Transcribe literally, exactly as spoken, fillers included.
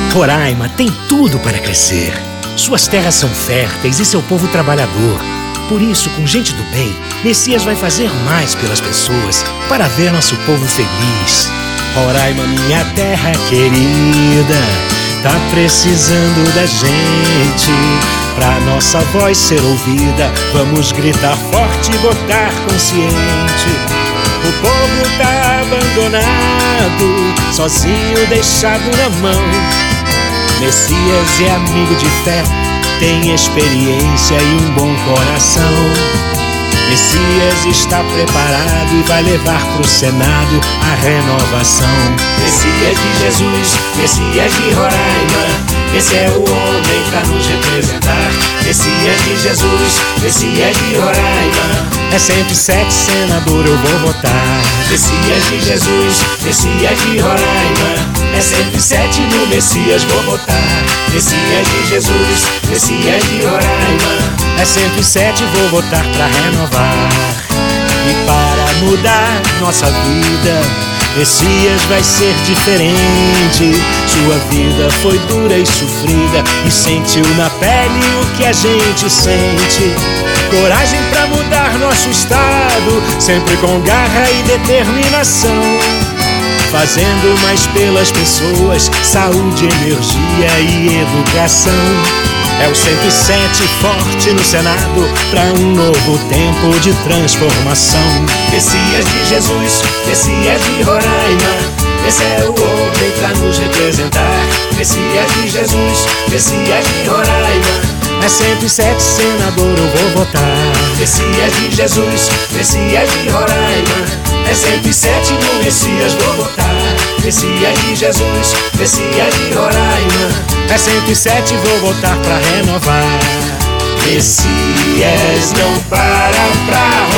Roraima tem tudo para crescer. Suas terras são férteis e seu povo trabalhador. Por isso, com gente do bem, Messias vai fazer mais pelas pessoas para ver nosso povo feliz. Roraima, minha terra querida, tá precisando da gente. Pra nossa voz ser ouvida, vamos gritar forte e votar consciente. O povo tá abandonado, sozinho, deixado na mão. Messias é amigo de fé, tem experiência e um bom coração. Messias está preparado e vai levar pro Senado a renovação. Messias de Jesus, Messias de Roraima, esse é o homem pra nos representar. Messias de Jesus, Messias de Roraima, é cento e sete, senador, eu vou votar. Messias de Jesus, Messias de Roraima, é cento e sete no Messias vou votar. Messias de Jesus, Messias de Roraima, é cento e sete, vou votar pra renovar. E para mudar nossa vida, Messias vai ser diferente. Sua vida foi dura e sofrida e sentiu na pele o que a gente sente. Coragem pra mudar nosso estado, sempre com garra e determinação. Fazendo mais pelas pessoas, saúde, energia e educação. É o cento e sete forte no Senado pra um novo tempo de transformação. Messias de Jesus, Messias de Roraima, esse é o homem pra nos representar. Messias de Jesus, Messias de Roraima, é cento e sete, senador, eu vou votar. Messias de Jesus, Messias de Roraima, é cento e sete no Messias vou votar. Messias de Jesus, Messias de Roraima, é cento e sete, vou votar pra renovar. Messias não para pra